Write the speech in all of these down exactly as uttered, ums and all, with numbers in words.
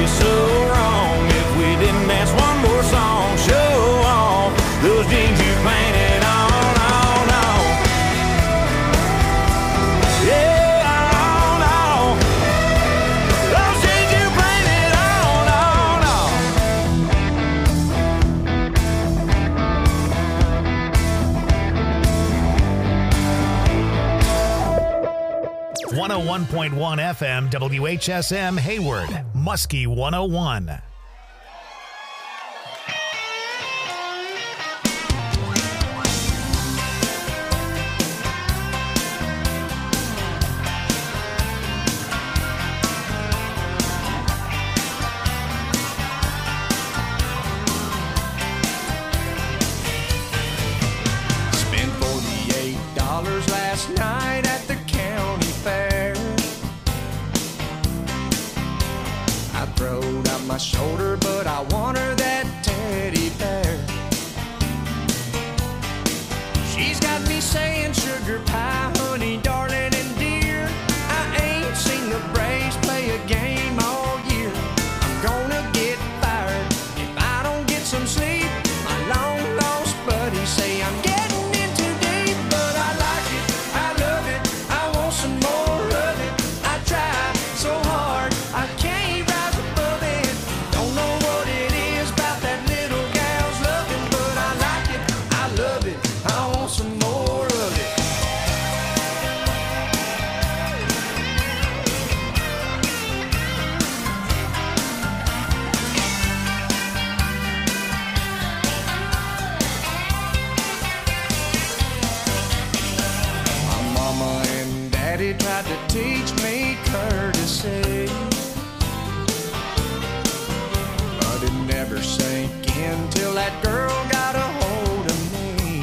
be so wrong if we didn't dance one more song. Show off those jeans you painted on, on, on. Yeah, on, on. Those jeans you painted on, on, on. one oh one point one F M W H S M Hayward, Muskie one oh one. Spent forty-eight dollars last night at the county fair. I throwed out my shoulder, but I want her that teddy bear. She's got me saying sugar pie, honey, darling, and dear. I ain't seen the Braves play a game all year. I'm gonna get fired if I don't get some sleep. My long lost buddies say I'm getting in too deep, but I like it, I love it, I want some more of it. I try so hard, I can't rise above it. Don't know what it is about that little gal's loving, but I like it, I love it, I want some more of it. My mama and daddy tried to teach me courtesy, but it never sank in till that girl got a hold of me.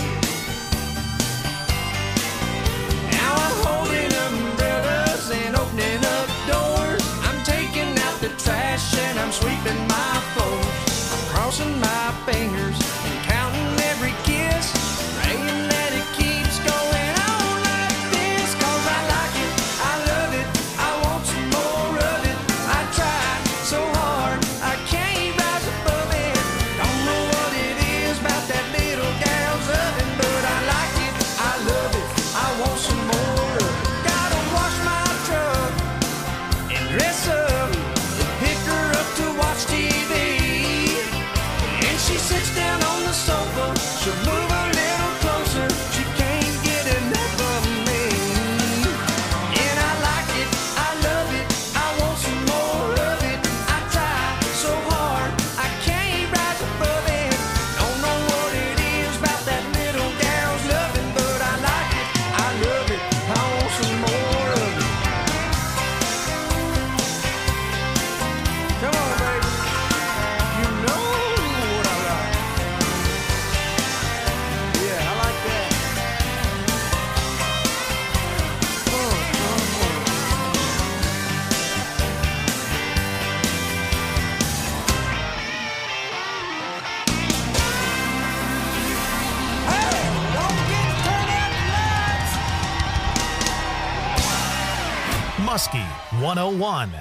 Now I'm holding umbrellas and opening up doors. I'm taking out the trash and I'm sweeping my floors. I'm crossing my fingers and counting every kiss, praying that it keeps going on like this. 'Cause I like it, I love it, I want some more of it. I try so hard, I can't rise above it. Don't know what it is about that little gal's loving, but I like it, I love it, I want some more of it. Gotta wash my truck and dress up and pick her up to watch T V. And she sits down on the sofa, she'll move a little closer, she can't get enough of me. And I like it, I love it, I want some more of it. I try so hard, I can't rise above it. Don't know what it is about that little gal's loving, but I like it, I love it, I want some more of it. Come on, baby, you know what I like. Yeah, I like that. Uh, uh, uh. Hey, don't forget to turn out the lights. Muskie one oh one.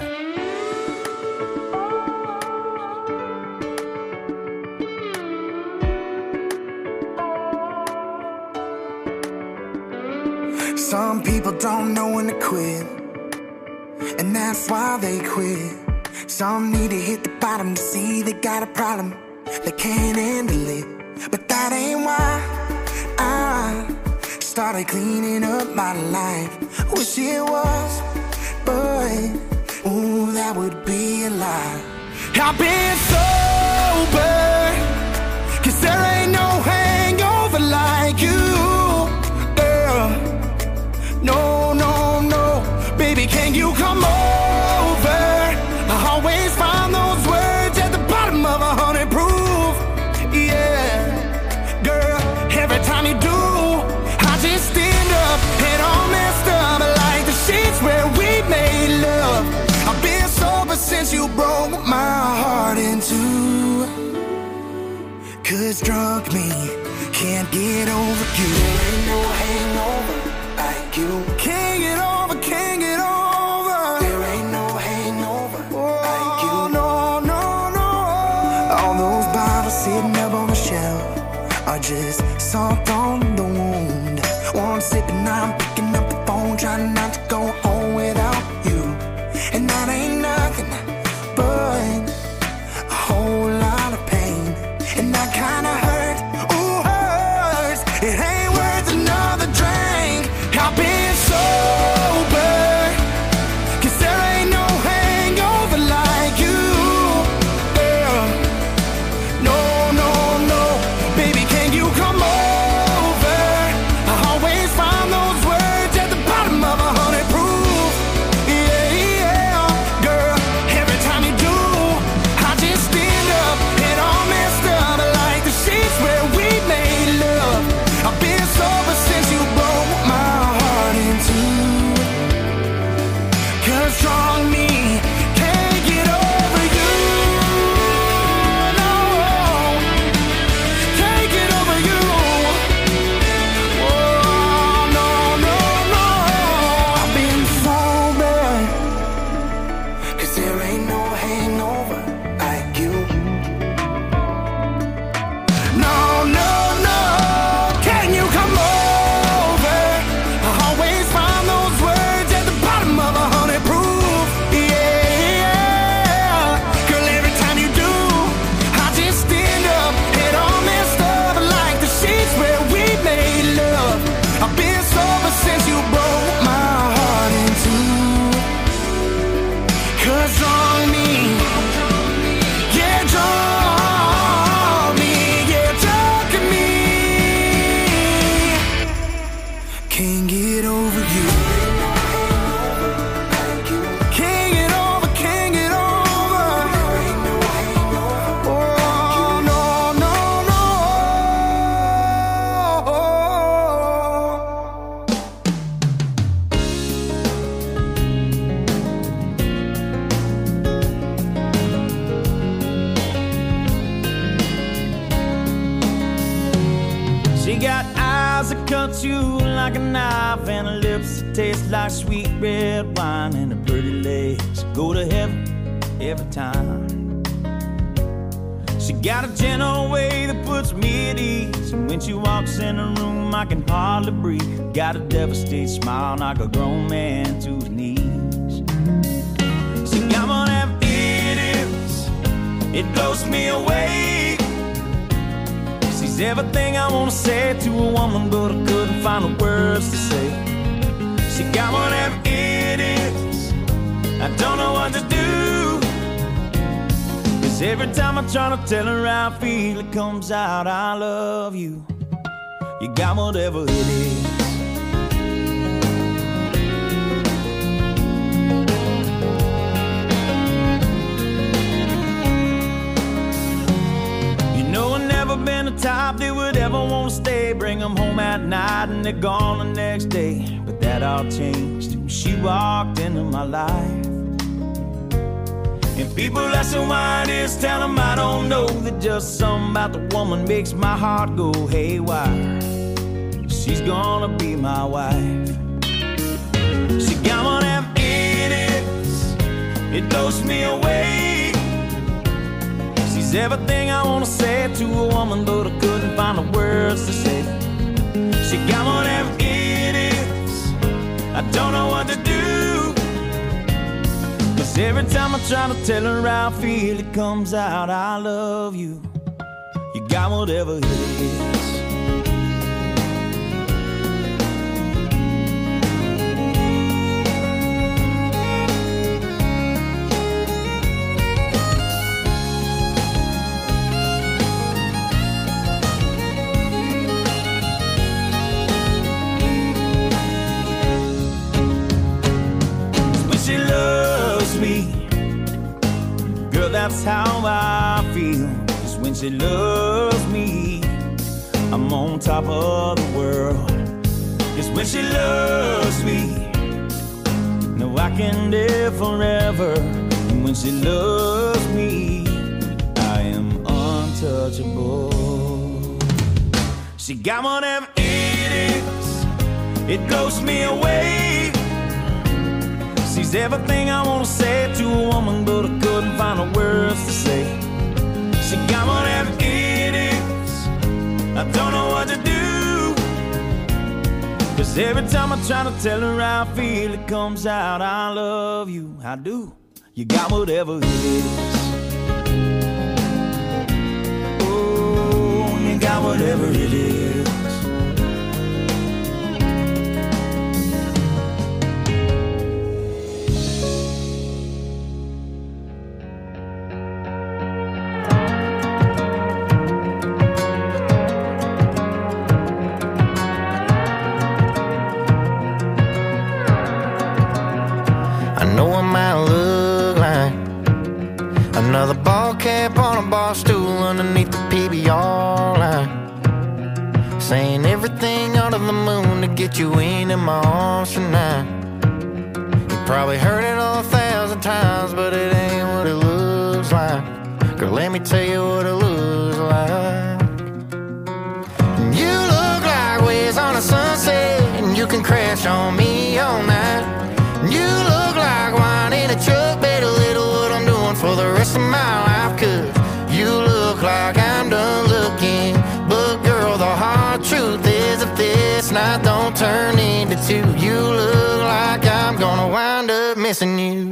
Some people don't know when to quit, and that's why they quit. Some need to hit the bottom to see they got a problem, they can't handle it. But that ain't why I started cleaning up my life. Wish it was, but ooh, that would be a lie. I've been sober, 'cause there ain't no hangover like you, girl. No, no, no, baby, can you come over? I always find those words at the bottom of a hundred proof. Yeah, girl, every time you do, I just stand up and all messed up like the sheets where we made love. I've been sober since you broke my heart in two. 'Cause drunk me can't get over you. There ain't no hangover like you. Can't get over, can't get over. There ain't no hangover oh, like you. No, are just salt on the wound. One sip and I'm picking up the phone, trying not to go home without you. And that ain't nothing but a whole lot of pain. And that kinda hurt, ooh hurts. It ain't worth another drink. I've been sober, 'cause there ain't no hangover like you. Yeah. No, no, no, baby, can you come over? I always find those words at the bottom of a hundred proof. Yeah, yeah, girl, every time you do, I just stand up and all messed up like the sheets where we made love. I've been sober since you broke my heart in two. 'Cause strong me can't get over you. No, can't get over you. Oh, no, no, no. I've been sober, 'cause there ain't no hangover like you. No, no, no, can you come over? I always find those words at the bottom of a hundred proof. Yeah, girl, every time you do, I just stand up and all messed up like the sheets where we made love. I've been sober since you broke my heart in two. 'Cause on me, yeah, draw me, yeah, drunk at me. Can't get over you. Can't get over, can't get over. Oh, no, no, no. She got eyes that cut you like a knife, and her lips that taste like sweet red wine, and her pretty legs go to heaven every time. She got a gentle way that puts me at ease, and when she walks in the room I can hardly breathe. Got a devastated smile, knock a grown man to his knees. She got one of them idiots, it blows me away. She's everything I wanna say to a woman, but I couldn't find the words to say. She got one of them idiots, I don't know what to do. 'Cause every time I try to tell her how I feel, it comes out, I love you. You got whatever it is. You know I've never been the type that would ever want to stay, bring them home at night and they're gone the next day. But that all changed when she walked into my life. And people ask me why it is, tell them I don't know, that just something about the woman makes my heart go haywire. She's gonna be my wife. She got one of them idiots, it blows me away. She's everything I wanna say to a woman, but I couldn't find the words to say. She got one of them idiots, I don't know what to do. 'Cause every time I try to tell her how I feel, it comes out, I love you. You got whatever it is. That's how I feel, 'cause when she loves me, I'm on top of the world. 'Cause when she loves me, no, I can live forever. And when she loves me, I am untouchable. She got one of them idiots, it blows me away. She's everything I wanna say to a woman, but I couldn't find the words to say. She got one of them idiots, I I don't know what to do. Cause every time I try to tell her how I feel, it comes out, I love you, I do. You got whatever it is. Oh, you got whatever it is. Another ball cap on a bar stool underneath the P B R line, saying everything under the moon to get you into my arms tonight. You probably heard it a thousand times, but it ain't what it looks like. Girl, let me tell you what it looks like. You look like waves on a sunset, and you can crash on me all night. You look like wine in a truck, better little what I'm doing for the rest of my life. Cause you look like I'm done looking, but girl, the hard truth is if this night don't turn into two, you look like I'm gonna wind up missing you.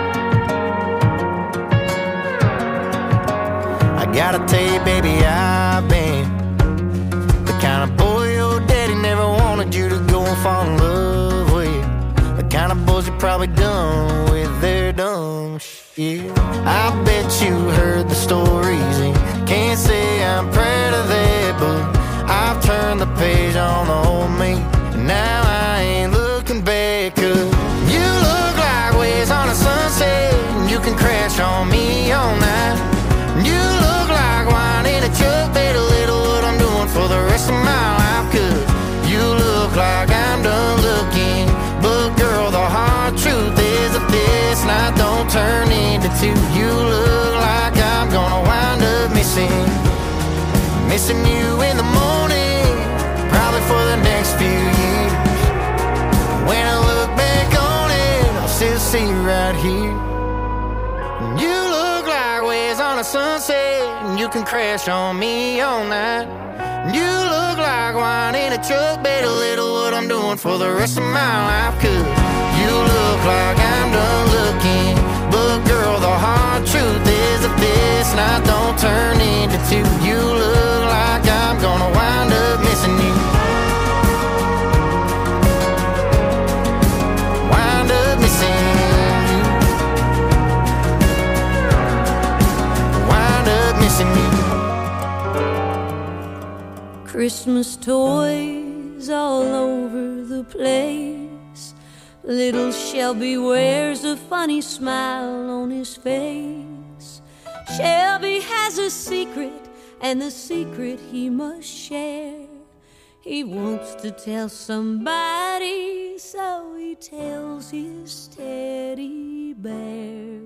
I gotta tell you, baby, I've been the kind of boy your daddy never wanted you to go and fall in love with. The kind of boys you probably done with their dumb shit. I bet you heard the stories and can't say I'm proud of that, but I've turned the page on the old me, and now I ain't looking back. Cause you look like waves on a sunset, and you can crash on me all night. You look like wine in a truck, better little what I'm doing for the rest of my life. Cause you look like I'm done looking, but girl, the hard truth is if this night don't turn into two, you look like I'm gonna wind up missing, missing you in the morning, probably for the next few years. When I look back on it, I'll still see you right here. You look like waves on a sunset, and you can crash on me all night. You look like wine in a truck, better little what I'm doing for the rest of my life. Cause you look like I'm done looking, but girl, the hard truth is if this night don't turn into two, you look like I'm gonna wind up missing you. Wind up missing you. Wind up missing you. Christmas toys all over the place. Little Shelby wears a funny smile on his face. Shelby has a secret, and the secret he must share. He wants to tell somebody, so he tells his teddy bear.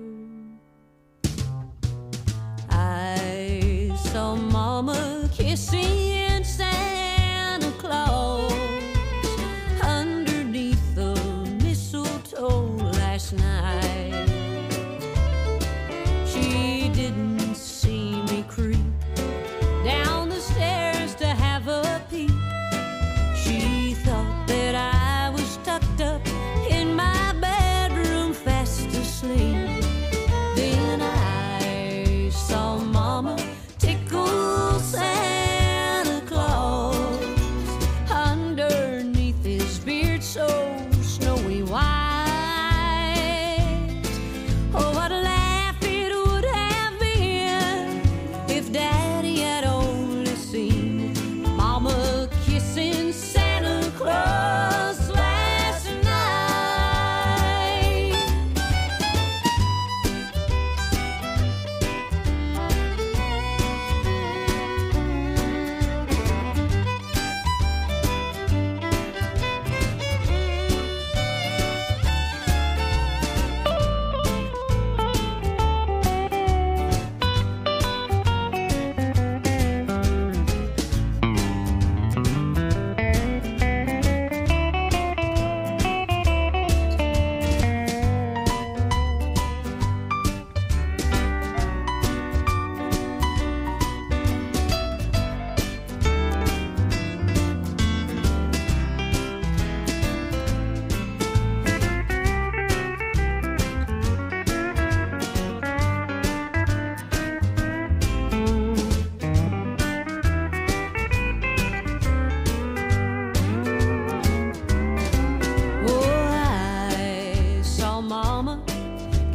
I saw Mama kissing Santa Claus underneath the mistletoe last night. She didn't see me creep down the stairs to have a peek. She thought that I was tucked up in my bedroom fast asleep. Then I saw Mama tickle Santa Claus underneath his beard so snowy white. Oh, what a laugh it would have been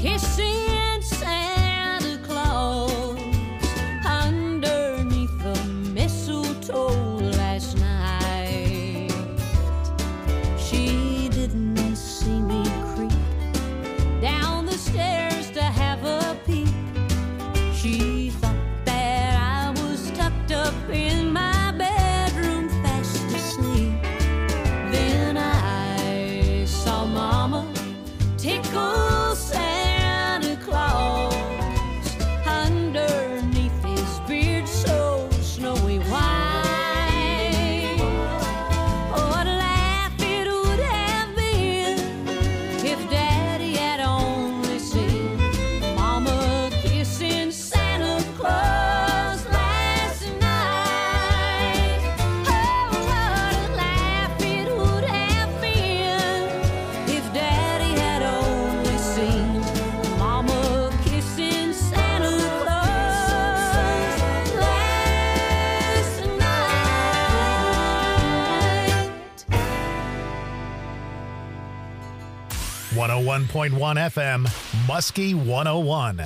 kissing Santa Claus underneath the mistletoe last night. She didn't see me creep down the stairs to have a peek. She thought that I was tucked up in my bedroom fast asleep. Then I saw Mama tickle Santa Claus underneath his beard so snowy white. What a laugh it would have been if Daddy had only seen Mama kissing Santa Claus last night. Oh, what a laugh it would have been if Daddy had only seen Mama kissing Santa Claus last night. one oh one point one F M, Muskie one oh one.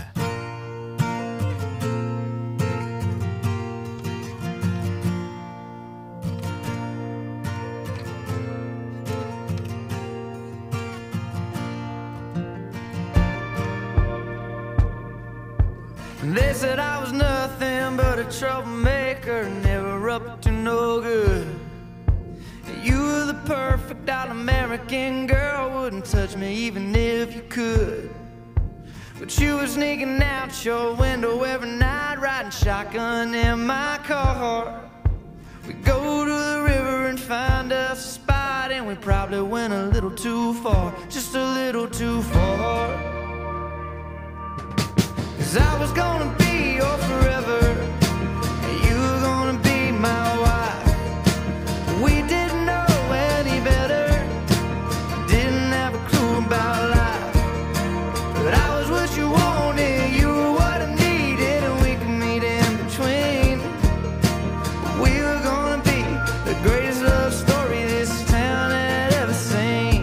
They said I was nothing but a troublemaker, never up to no good. You were the perfect all-American girl, wouldn't touch me even if you could. But you were sneaking out your window every night, riding shotgun in my car. We go to the river and find us a spot, and we probably went a little too far, just a little too far. 'Cause I was gonna be your forever, and you were gonna be my wife. We didn't know any better, didn't have a clue about life. But I was what you wanted, you were what I needed, and we could meet in between. We were gonna be the greatest love story this town had ever seen.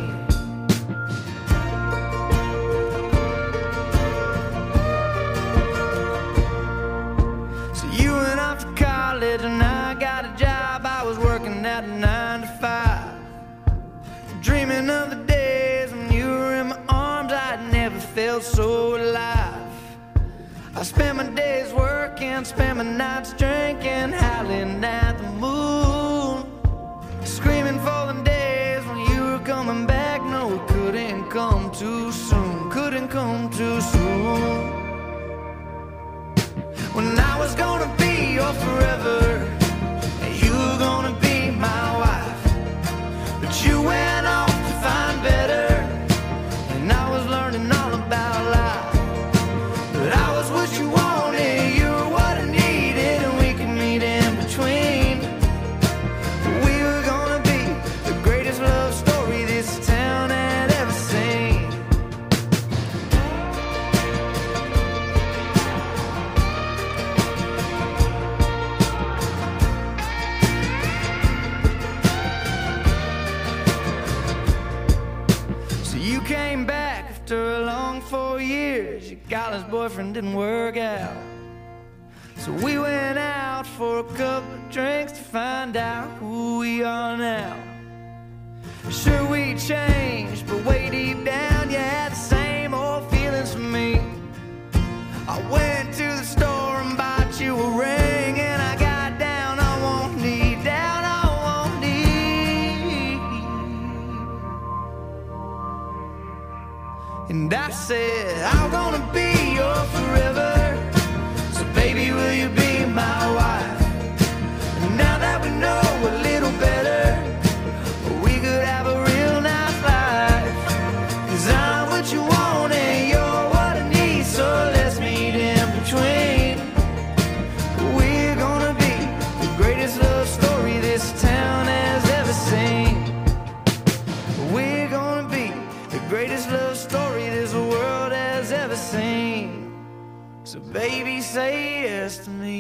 So you went off to college and I got a job. I was working at nine to five, dreaming of the days when you were in my arms. I'd never felt so alive. I spent my days working, spent my nights drinking, howling at the moon, screaming for the days when you were coming back. No, it couldn't come too soon, couldn't come too soon. When I was gonna be your forever, and you were gonna be my wife. But you went off to find better, and I was learning all about life. But I was what you wanted, you were what I needed, and we could meet in between. We were gonna be the greatest love story this town had ever seen. So you came back after a long four years. Your college boyfriend didn't work out. So we went out for a couple of drinks to find out who we are now. Sure, we changed, but way deep down you had the same old feelings for me. I went to the store and bought you a ring, and I got down on one knee, down on one knee. And I said, I'm gonna be your forever, so baby, will you be my wife? And now that we know a little better, we could have a real nice life. 'Cause I'm what you want and you're what I need, so let's meet in between. We're gonna be the greatest love story this town has ever seen. We're gonna be the greatest love story this world has ever seen. So baby, say yes to me.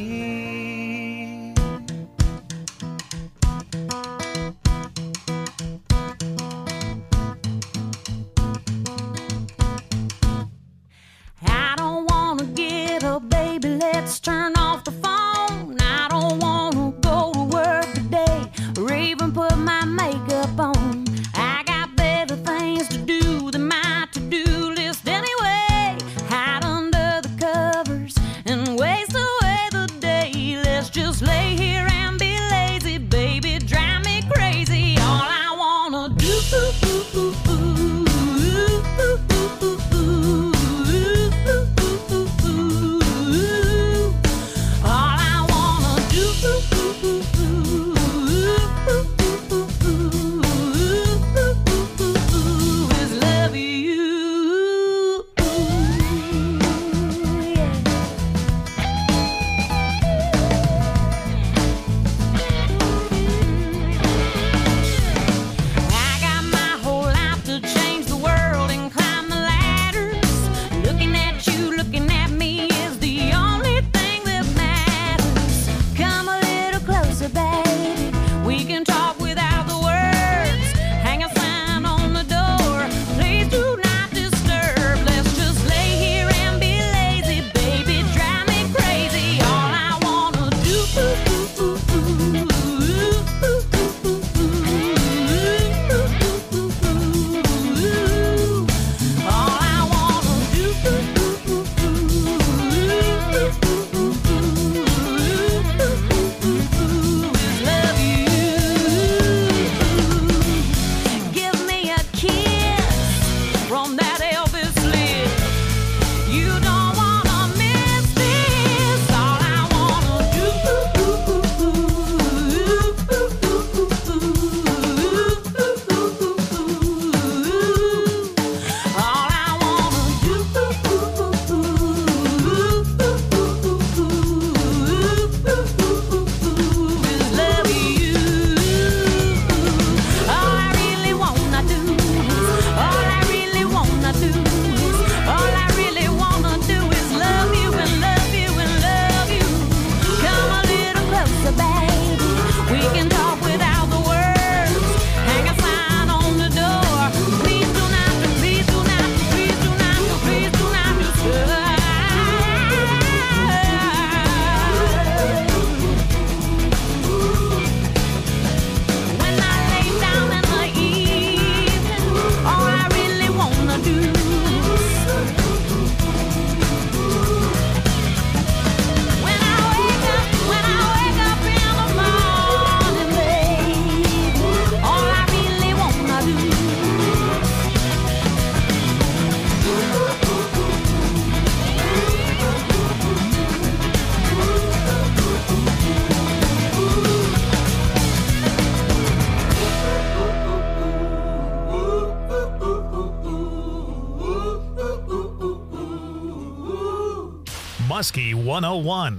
Muskie one oh one.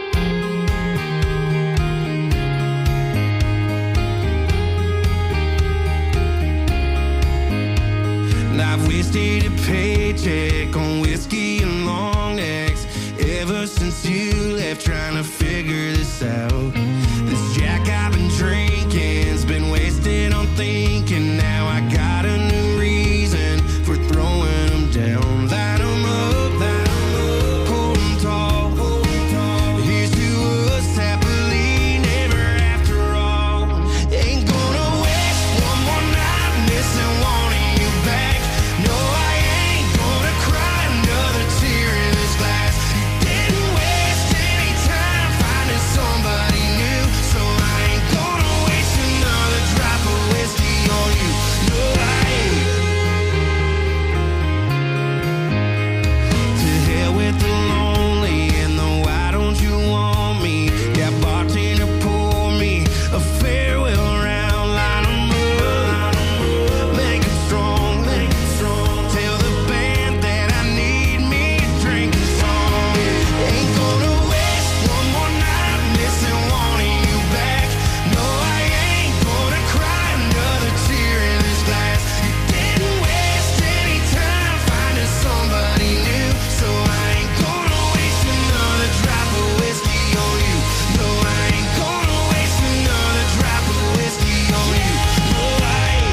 I've wasted a paycheck on whiskey and long necks ever since you left, trying to figure this out. This Jack I've been drinking's been wasted on thinking. Now I got a new reason for throwing them down. Light them up, light them up, hold them tall, hold them tall. Here's to us happily never after all. Ain't gonna waste one more night missing wanting you back. No, I ain't gonna cry another tear in this glass. Didn't waste any time finding somebody new, so I ain't gonna waste another drop of whiskey on you. No, I ain't. To hell with the lonely and the why don't you want me? Got bartender pour me a farewell round. Line 'em up, make 'em strong, make 'em strong. Tell the band that I need me a drinking song. Ain't gonna waste one more night missing wanting you back. No, I ain't gonna cry another tear in this glass. You didn't waste any time finding somebody new, so I ain't gonna waste another drop of whiskey on you. No, I ain't gonna waste another drop of whiskey on you. No, I ain't.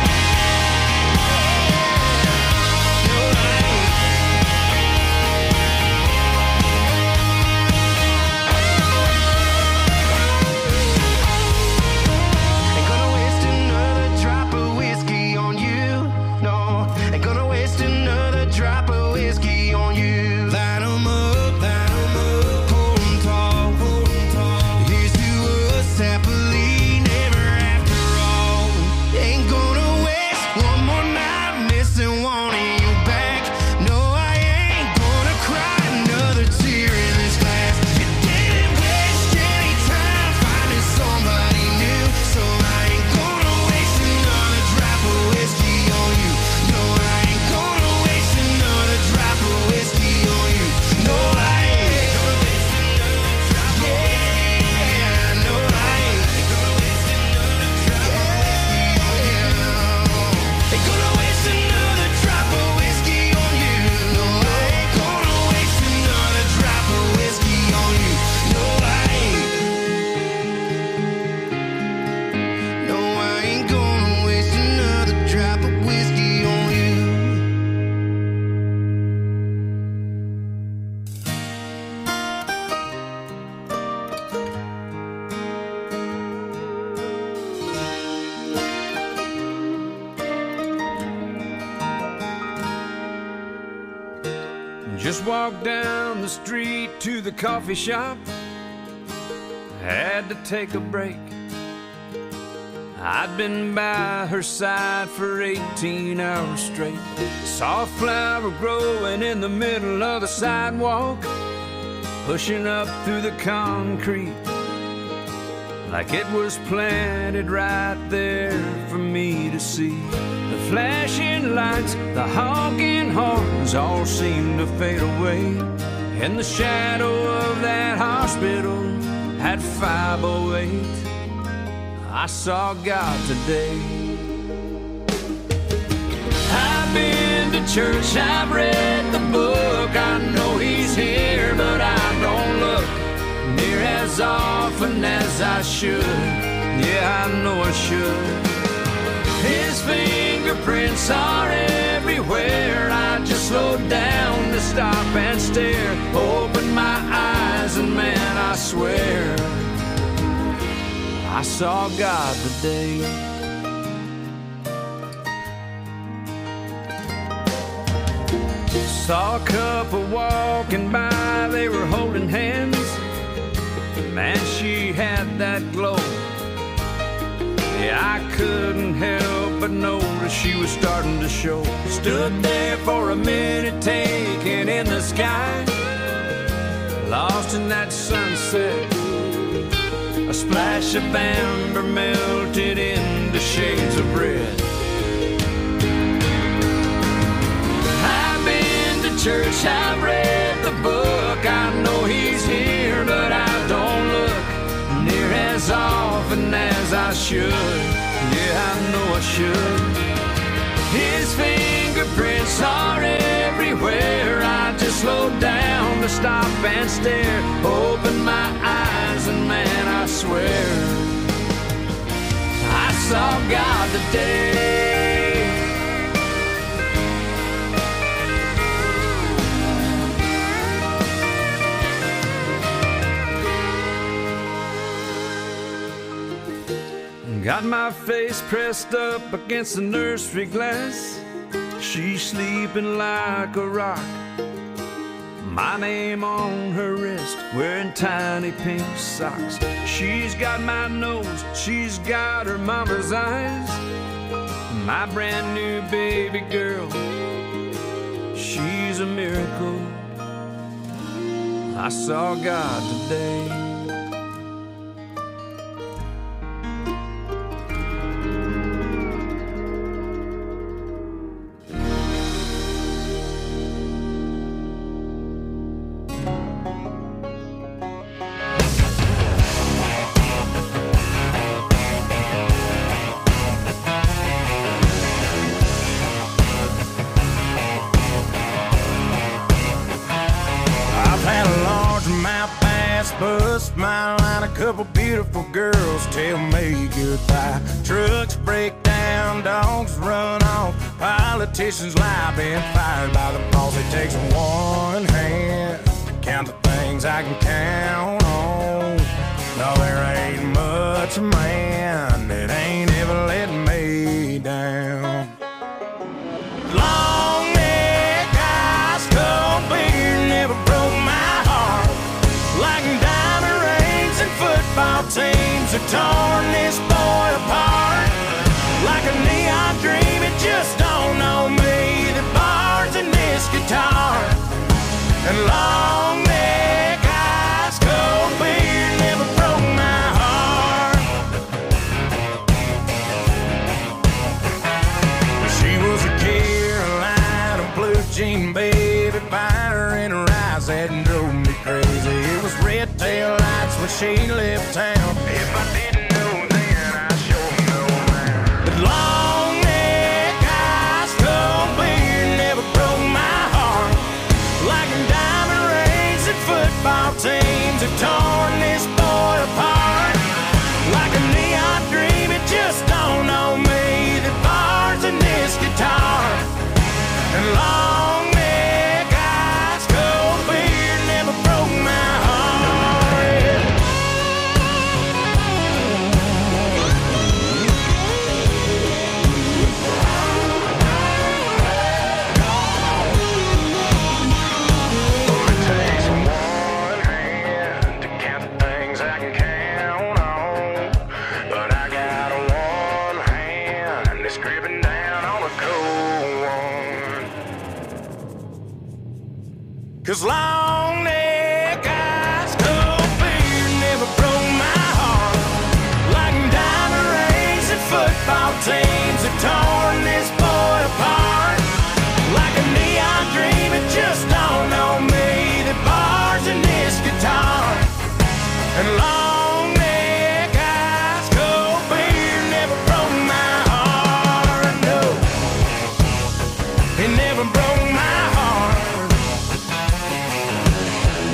No, I ain't. Ain't gonna waste another drop of whiskey on you. No, ain't gonna waste another drop of whiskey on you. Light 'em up, light 'em up, hold 'em tall, hold 'em tall. Here's to us happily never after all. Ain't gonna waste one more night missing wanting you back. No, I ain't gonna cry another tear in this glass. You didn't waste any time finding somebody new, so I ain't gonna waste another drop of whiskey on you. No, I ain't gonna waste another drop of whiskey on you. No, I ain't gonna waste another drop of whiskey. Yeah, no, I ain't gonna waste another drop of whiskey on you. Ain't gonna waste another drop of whiskey on you. No, I ain't gonna waste another drop of whiskey on you. No, I ain't. No, I ain't gonna waste another drop of whiskey on you. Just walked down the street to the coffee shop. Had to take a break. I'd been by her side for eighteen hours straight. Saw a flower growing in the middle of the sidewalk, pushing up through the concrete like it was planted right there for me to see. The flashing lights, the honking horns all seemed to fade away. In the shadow of that hospital at five oh eight, I saw God today. I've been to church, I've read the book, I know he's here, but I don't look near as often as I should. Yeah, I know I should. His fingerprints are everywhere. I just slowed down to stop and stare. Opened my eyes and man, I swear I saw God today. Saw a couple walking by, they were holding hands. Man, she had that glow. Yeah, I couldn't help but notice she was starting to show. Stood there for a minute, taking in the sky, lost in that sunset. A splash of amber melted into shades of red. I've been to church, I've read the book, I know he's here, but I don't look near as often as I should. Yeah, I know I should. His fingerprints are everywhere. I just slow down to stop and stare, open my eyes, and man, I swear I saw God today. Got my face pressed up against the nursery glass. She's sleeping like a rock. My name on her wrist, wearing tiny pink socks. She's got my nose, she's got her mama's eyes. My brand new baby girl, she's a miracle. I saw God today. Bust my line, a couple beautiful girls tell me goodbye. Trucks break down, dogs run off, politicians lie, been fired by the boss. It takes one hand to count the things I can count on. No, there ain't much man that ain't ever let me down. Long neck, ice cold beer never broke my heart. Like diamond rings and football teams have torn this boy apart. Like a neon dream, it just don't know me. The bars in this guitar and long neck, ice cold beer never broke my heart. She was a Carolina blue jean baby, fire in her eyes that drove me crazy. It was red tail lights when she left town. If I didn't know then, I sure know now. But long neck, ice cold beer never broke my heart. Like diamond rings and football teams have torn this boy apart. Like a neon dream, it just don't know me. The bars in this guitar and long neck, ice cold beer never broke my heart. It takes one hand to count the things I can count on, but I got one hand that's gripping down on a cold one. 'Cause long neck, ice cold beer never broke my heart. Like diamond rings and football teams have torn this boy apart. Like a neon dream, it just don't know me. The bars in this guitar and long neck, ice cold beer never broke my heart. No, it never broke my heart.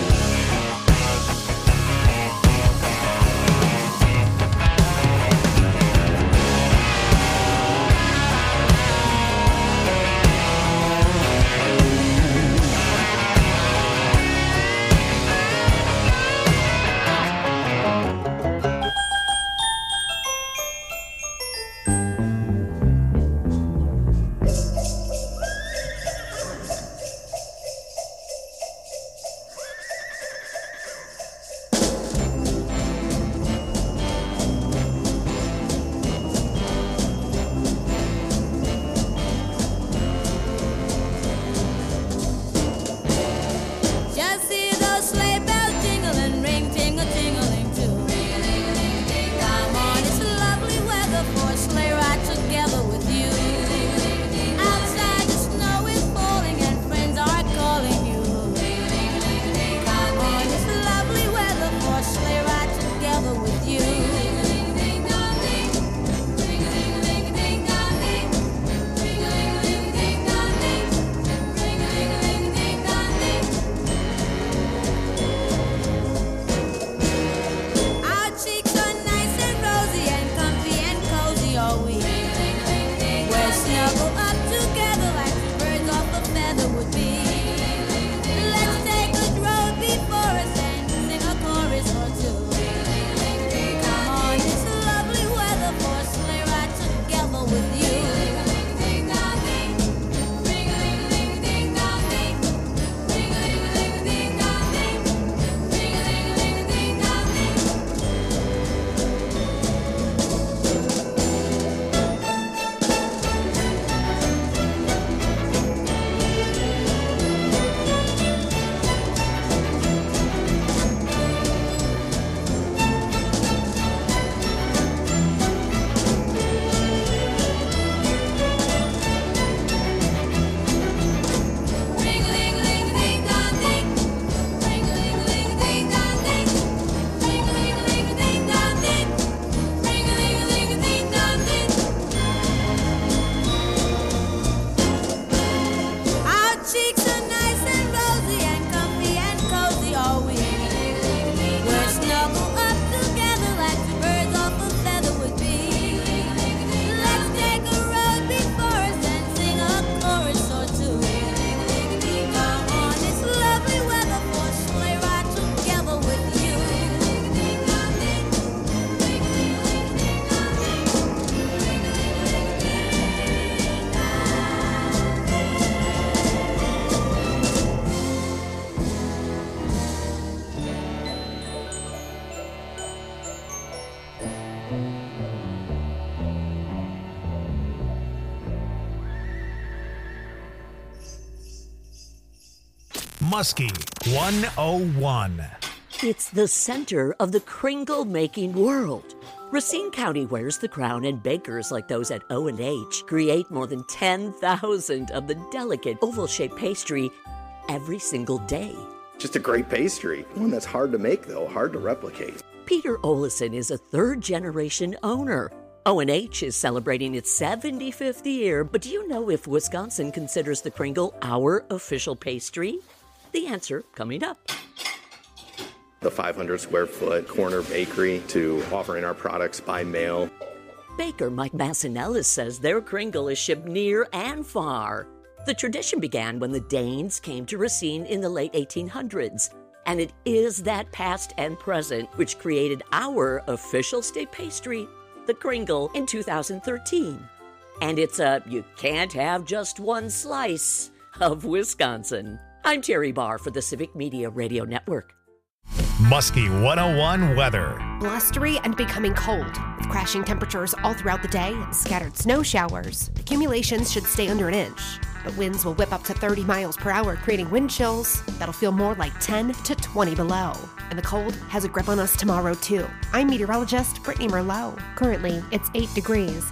Muskie one oh one. It's the center of the Kringle-making world. Racine County wears the crown, and bakers like those at O and H create more than ten thousand of the delicate oval-shaped pastry every single day. Just a great pastry. One that's hard to make, though, hard to replicate. Peter Olison is a third-generation owner. O and H is celebrating its seventy-fifth year, but do you know if Wisconsin considers the Kringle our official pastry? The answer coming up. The five hundred square foot corner bakery to offering our products by mail. Baker Mike Massinellis says their Kringle is shipped near and far. The tradition began when the Danes came to Racine in the late eighteen hundreds, and it is that past and present which created our official state pastry, the Kringle, in two thousand thirteen. And it's a you can't have just one slice of Wisconsin. I'm Terry Barr for the Civic Media Radio Network. Muskie one oh one weather. Blustery and becoming cold, with crashing temperatures all throughout the day and scattered snow showers. Accumulations should stay under an inch, but winds will whip up to thirty miles per hour, creating wind chills that'll feel more like ten to twenty below. And the cold has a grip on us tomorrow, too. I'm meteorologist Brittany Merlot. Currently, it's eight degrees.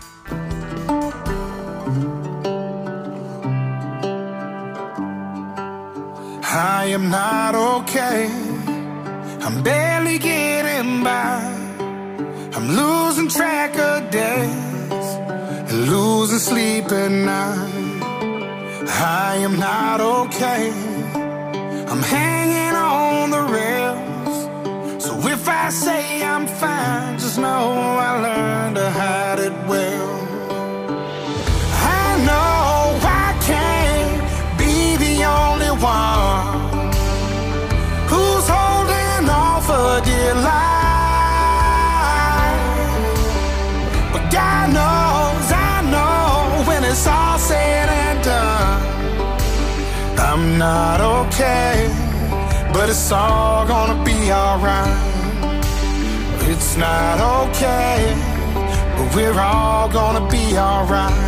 I am not okay. I'm barely getting by. I'm losing track of days and losing sleep at night. I am not okay. I'm hanging on the rails. So if I say I'm fine, just know I learned to hide it well. I know I can't be the only one who's holding on for dear life. But God knows, I know, when it's all said and done, I'm not okay, but it's all gonna be alright. It's not okay, but we're all gonna be alright.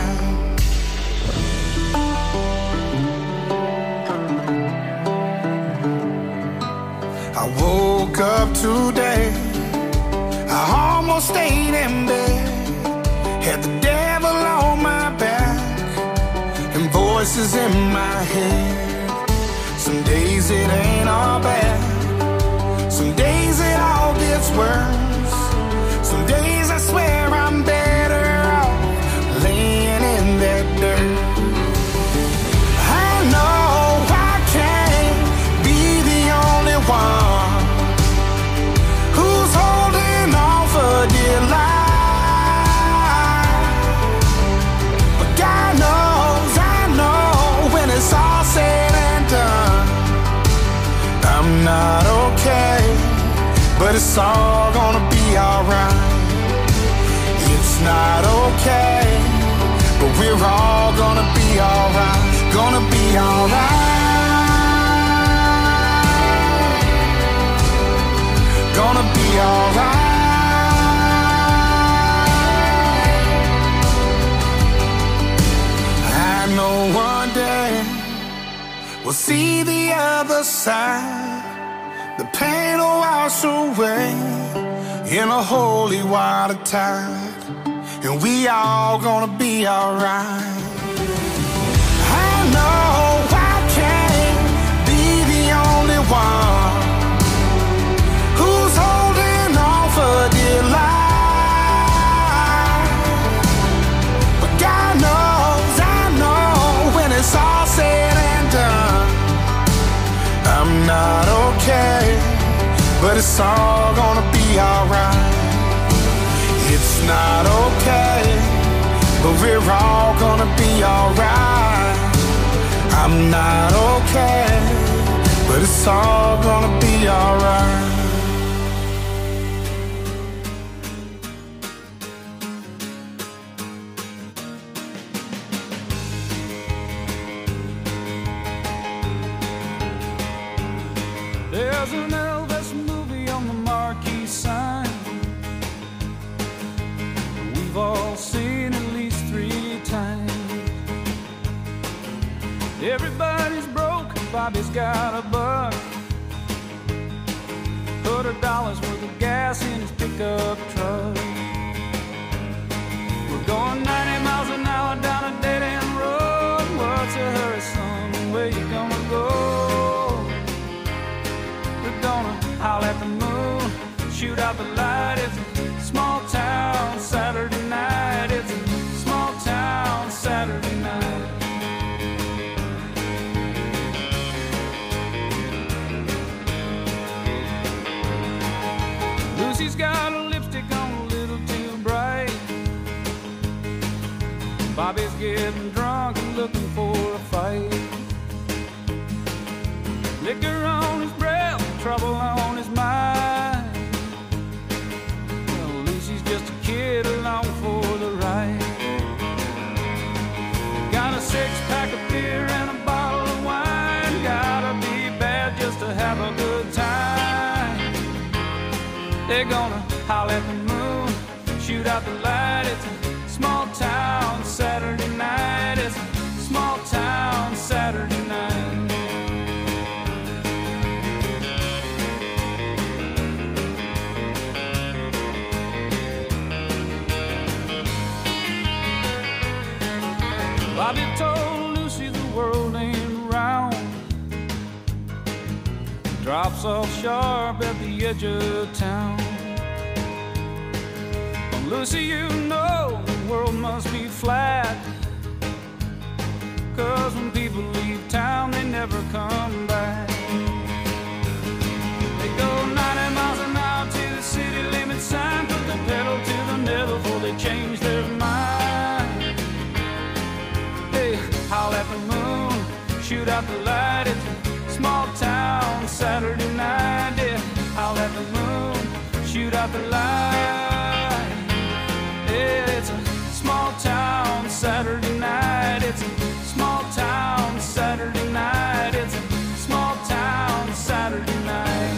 I woke up today, I almost stayed in bed, had the devil on my back and voices in my head. Some days it ain't all bad, some days it all gets worse. Some days I swear I'm better off laying in that dirt. I know I can't be the only one who's holding on for dear life. But God knows, I know, when it's all said and done, I'm not okay, but it's all gonna be alright. It's not okay, but we're all gonna be alright. Gonna be alright. Gonna be alright. I know one day we'll see the other side. The pain will wash away in a holy water tide, and we all gonna be alright. I know I can't be the only one who's holding on for dear life. But God knows, I know, when it's all said and done, I'm not okay, but it's all gonna be alright. It's not okay, but we're all gonna be alright. I'm not okay, but it's all gonna be alright. There's an Elvis movie on the marquee sign. We've all seen at least three times. Everybody's broke, Bobby's got a buddy. a dollar's worth of gas in his pickup truck. We're going ninety miles an hour down a dead-end road. What's a hurry, son? Where you gonna go? We're gonna howl at the moon, shoot out the light. It's a small town Saturday night. It's a small town Saturday night. Lucy's got a lipstick on a little too bright. Bobby's getting drunk and looking for a fight. Liquor on his breath, trouble on his mind. Well, Lucy's just a kid along for the ride. Got a six-pack of beer and a bottle of wine. Gotta be bad just to have a good time. They're gonna howl at the moon, shoot out the light. It's a small town Saturday night. It's a small town Saturday night. Bobby told Lucy the world ain't round. Drops off sharp at the edge of town. Well, Lucy, you know the world must be flat. Cause when people leave town, they never come back. They go ninety miles an hour to the city limit sign. Put the pedal to the metal before they change their mind. Hey, howl at the moon, shoot out the light. It's a small town Saturday night. Yeah, howl at the moon, shoot out the light. Yeah, it's a small town Saturday night. It's a small town Saturday night. It's a small town Saturday night.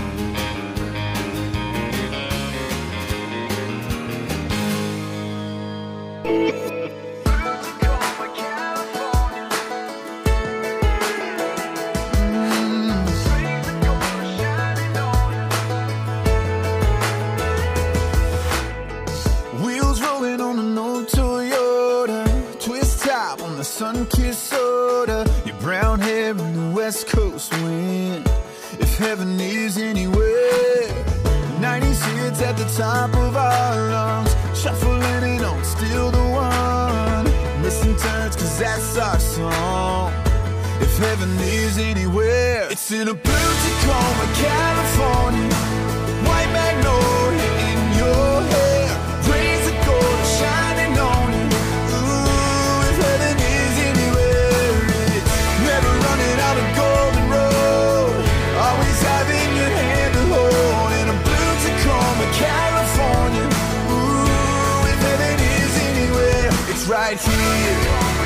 Sun-kissed soda, your brown hair in the west coast wind. If heaven is anywhere, nineties hits at the top of our lungs, shuffling it on, still the one. Missing turns, cause that's our song. If heaven is anywhere, it's in a blue Tacoma, California. White magnolia in your hair, rays of gold shining on you. Ooh, if heaven is anywhere, it's never running out of golden road. Always having your hand to hold in a blue Tacoma, California. Ooh, if heaven is anywhere, it's right here.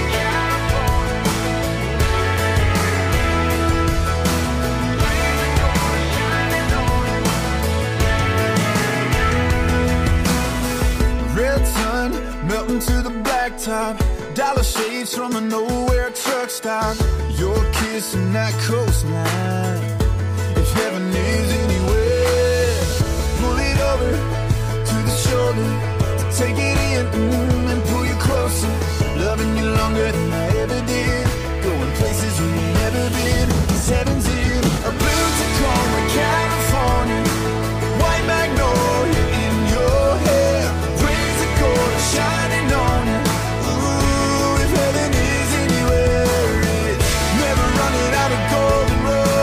Red sun melting to the blacktop, dollar shades from a nowhere truck stop. Your kiss and that coastline. If heaven is anywhere, pull it over to the shoulder to take it in mm, and pull you closer. Loving you longer than I ever did, going places we've never been. Cause heaven's in a blue Tacoma, California. White magnolia in your hair, rays of gold shining on you. Ooh, if heaven is anywhere, it's never running out of golden road.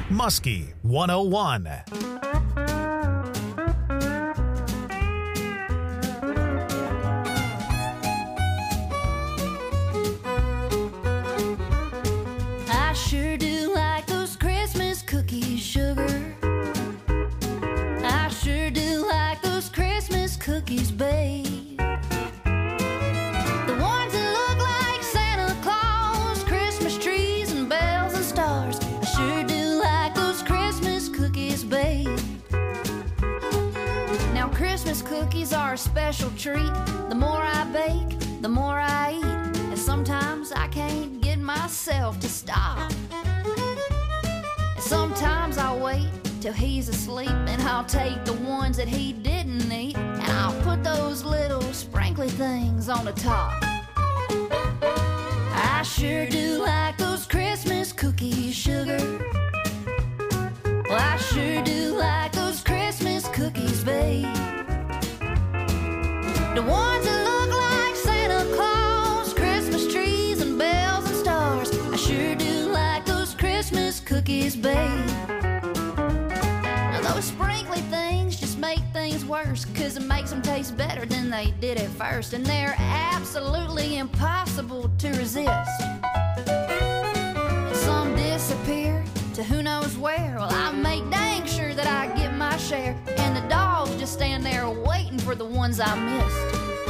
Muskie one oh one. I sure do like those Christmas cookies, sugar. I sure do like those Christmas cookies, babe. The ones that look like Santa Claus, Christmas trees and bells and stars. I sure do like those Christmas cookies, babe. Now Christmas cookies are a special treat. The more I bake, the more I eat. And sometimes I can't get myself to stop. And sometimes I wait till he's asleep, and I'll take the ones that he didn't eat, and I'll put those little sprinkly things on the top. I sure do like those Christmas cookies, sugar. Well, I sure do like those Christmas cookies, babe. The ones that look like Santa Claus, Christmas trees and bells and stars. I sure do like those Christmas cookies, babe. Those sprinkly things just make things worse, 'cause it makes them taste better than they did at first, and they're absolutely impossible to resist. And some disappear to who knows where. Well, I make dang sure that I get my share, and the dogs just stand there waiting for the ones I missed.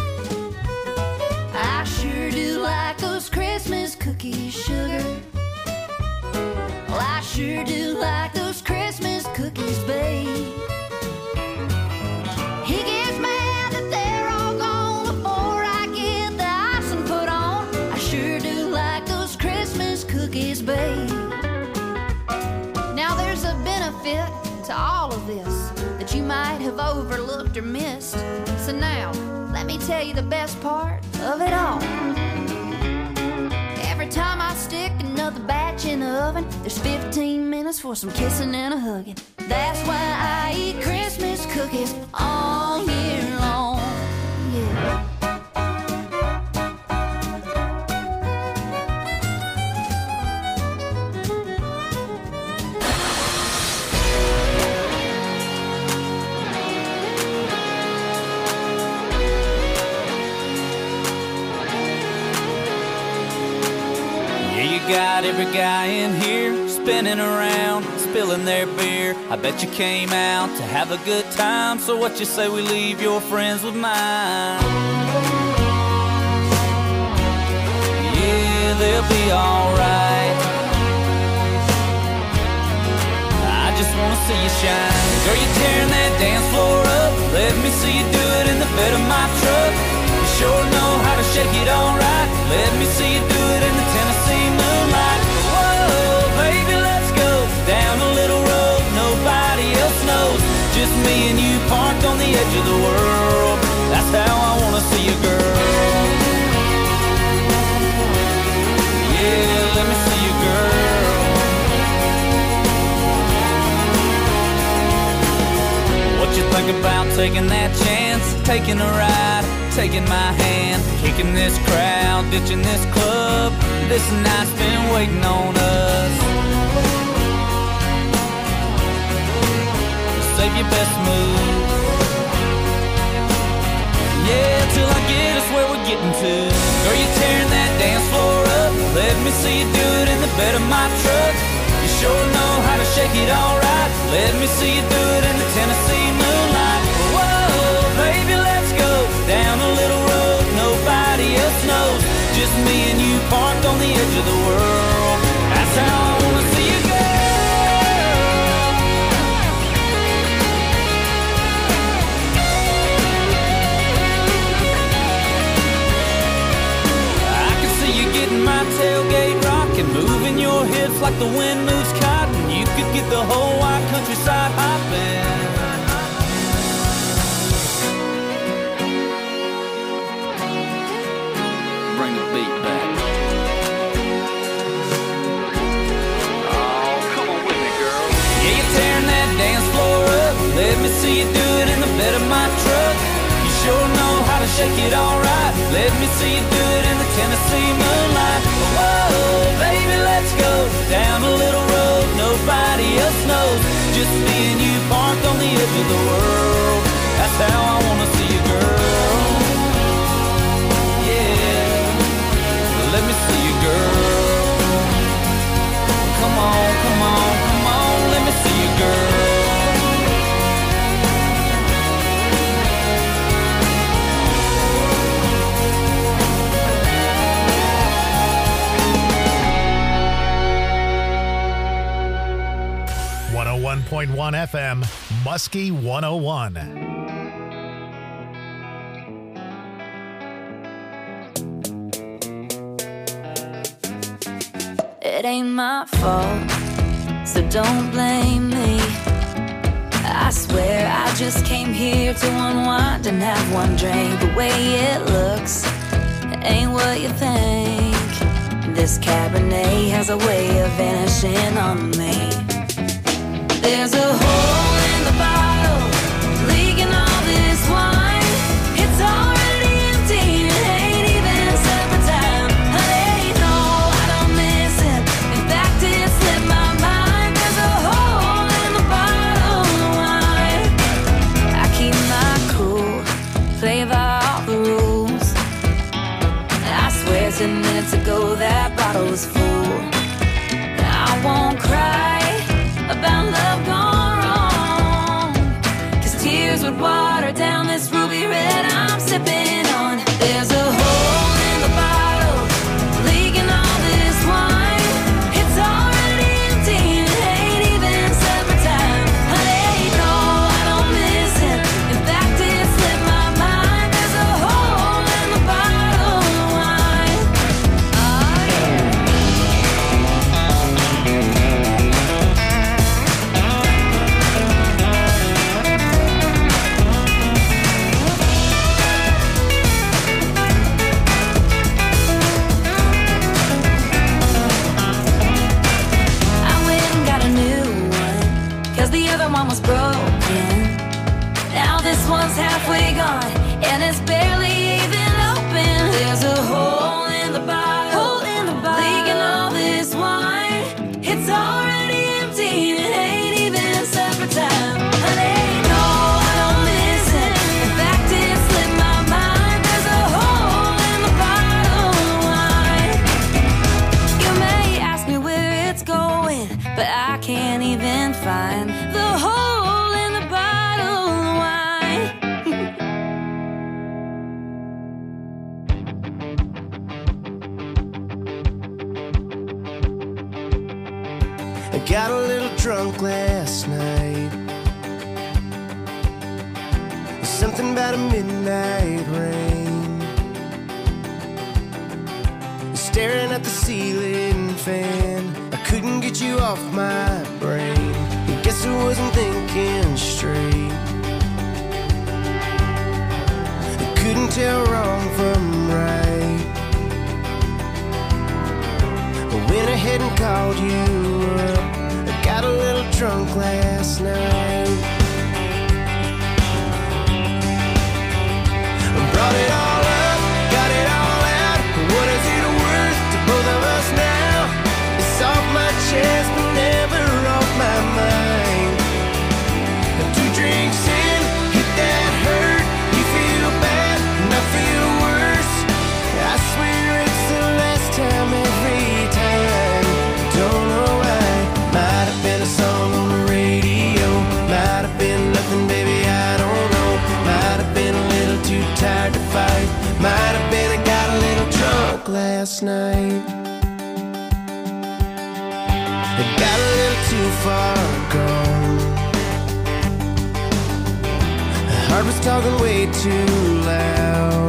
I sure do like those Christmas cookies, sugar. Well, I sure do like those Christmas cookies, babe. He gets mad that they're all gone before I get the icing put on. I sure do like those Christmas cookies, babe. Now there's a benefit to all of this that you might have overlooked or missed. So now, let me tell you the best part of it all. Every time I stick another batch in the oven, there's fifteen minutes for some kissing and a hugging. That's why I eat Christmas cookies all year long. Yeah. Got every guy in here spinning around, spilling their beer. I bet you came out to have a good time, so what you say we leave your friends with mine? Yeah, they'll be alright. I just wanna see you shine. Girl, you tearing that dance floor up. Let me see you do it in the bed of my truck. You sure know how to shake it alright. Let me see you do it in the Tennessee moonlight. Whoa, baby, let's go down a little road nobody else knows. Just me and you parked on the edge of the world. That's how I wanna see you, girl. Yeah, let me see you, girl. What you think about taking that chance, taking a ride, taking my hand, kicking this crowd, ditching this club? This night's been waiting on us. Save your best move. Yeah, till I get us where we're getting to. Girl, you tearing that dance floor up. Let me see you do it in the bed of my truck. You sure know how to shake it alright. Let me see you do it in the Tennessee moonlight. Whoa, baby, let's go down a little road nobody else knows. Just me and you parked on the edge of the world. That's how I wanna see you, girl. I can see you getting my tailgate rocking, moving your hips like the wind moves cotton. You could get the whole wide countryside hopping. Bring the beat back. Oh, come on with me, girl. Yeah, you're tearing that dance floor up. Let me see you do it in the bed of my truck. You sure know how to shake it alright. Let me see you do it in the Tennessee moonlight. Whoa, baby, let's go down a little road nobody else one oh one point one F M, Muskie one oh one. It ain't my fault, so don't blame me. I swear I just came here to unwind and have one drink. The way it looks, it ain't what you think. This Cabernet has a way of vanishing on me. There's a hole in the bottle, leaking all this wine. It's already empty, it ain't even supper time. Honey, no, I don't miss it. In fact, it slipped my mind. There's a hole in the bottle of wine. I keep my cool, play by all the rules. I swear ten minutes ago that bottle was full. I won't cry about love gone wrong, 'cause tears would water down this ruby red I'm sipping on. There's a hole in the bottle, leaking all this wine. It's already empty, it ain't even supper time. Honey, no, I don't miss it. In fact, it slipped my mind. There's a hole in the bottle of wine. Oh, yeah. I went and got a new one, 'cause the other one was broken. Now this one's halfway gone, and it's barely even open. There's a hole in the bottle, hole in the bottle, leaking all this wine. It's already empty, it ain't even supper time. Honey, no, I don't miss it. In fact, it slipped my mind. There's a hole in the bottle of wine. You may ask me where it's going, but I can't even find the hole in the bottle of wine. I got a little drunk last night. Something about a midnight rain, staring at the ceiling fan. I couldn't get you off my brain. I guess I wasn't thinking straight. I couldn't tell wrong from right. I went ahead and called you up. I got a little drunk last night. I brought it all up, got it all out. What is it worth to both of us now? It's off my chest, but never off my mind. Two drinks in, hit that hurt. You feel bad, and I feel worse. I swear it's the last time every time. Don't know why. Might have been a song on the radio. Might have been nothing, baby, I don't know. Might have been a little too tired to fight. Might have been I got a little drunk last night. I got a little too far gone. The heart was talking way too loud.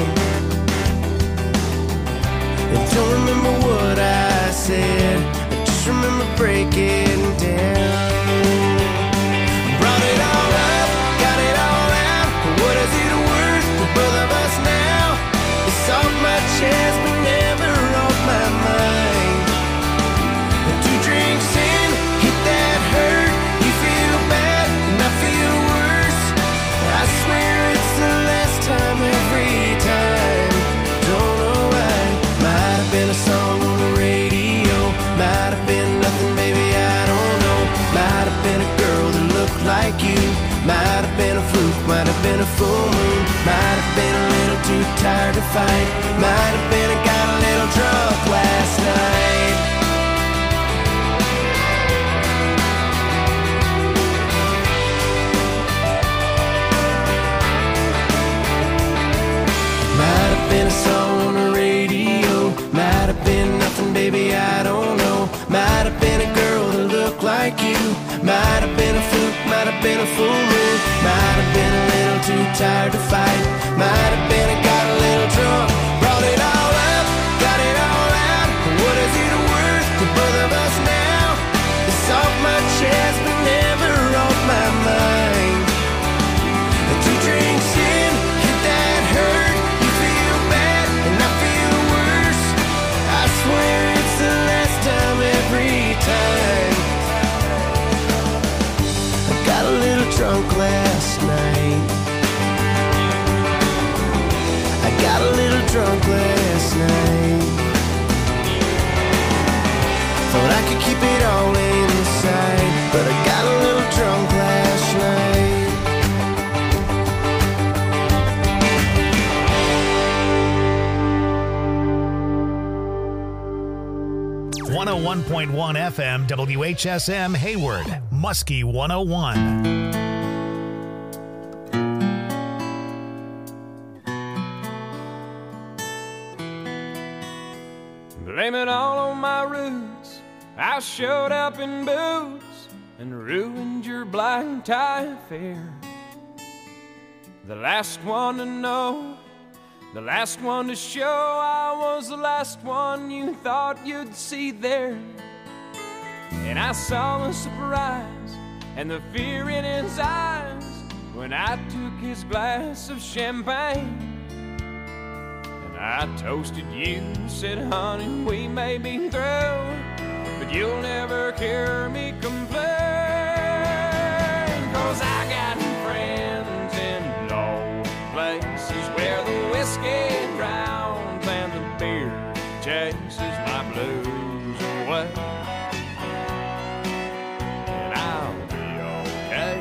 I don't remember what I said, I just remember breaking down. Brought it all up, got it all out. What is it worth to both of us now? It's off my chest, but never off my mind. Two drinks in, hit that hurt. You feel bad, and I feel worse. I swear it's the last time every time. Don't know why. Might have been a song on the radio. Might have been nothing, baby, I don't know. Might have been a girl that looked like you. Might have been a fluke, might have been a full moon. Might have been a little too tired to fight. Might have been I got a little drunk last night. Might have been a song on the radio. Might have been nothing, baby, I don't know. Might have been a girl that looked like you. Might have been might have been a full moon, might have been a little too tired to fight, might have been I got a little drunk, brought it all up, got it all out. What is it worth to both of us now? It's off my chest but never off my mind. The two drinks in, hit that hurt, you feel bad and I feel worse. I swear it's the last time every time. I got a little drunk last night. I got a little drunk last night. Thought I could keep it all inside, but I got a little drunk last night. one oh one point one F M W H S M Hayward, Muskie one oh one. Blame it all on my roots. I showed up in boots and ruined your black tie affair. The last one to know, the last one to show, I was the last one you thought you'd see there. And I saw the surprise and the fear in his eyes when I took his glass of champagne. I toasted you, said, honey, we may be through, but you'll never hear me complain. Cause I got friends in low places where the whiskey drowns and the beer chases my blues away. And I'll be okay.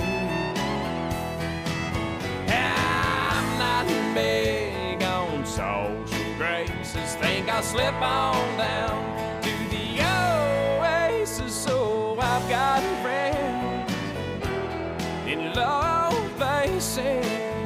I'm not big on social graces, think I'll slip on down to the oasis. So I've got friends in low places.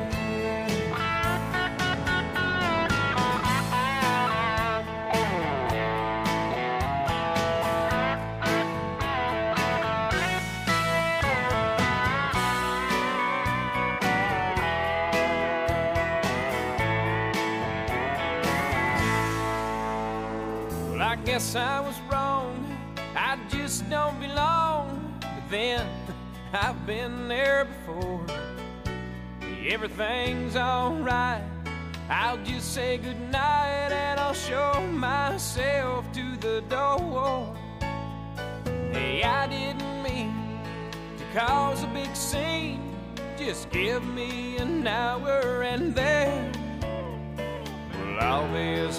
I guess I was wrong, I just don't belong. But then, I've been there before. Everything's alright, I'll just say goodnight and I'll show myself to the door. Hey, I didn't mean to cause a big scene, just give me an hour and then well, I'll be as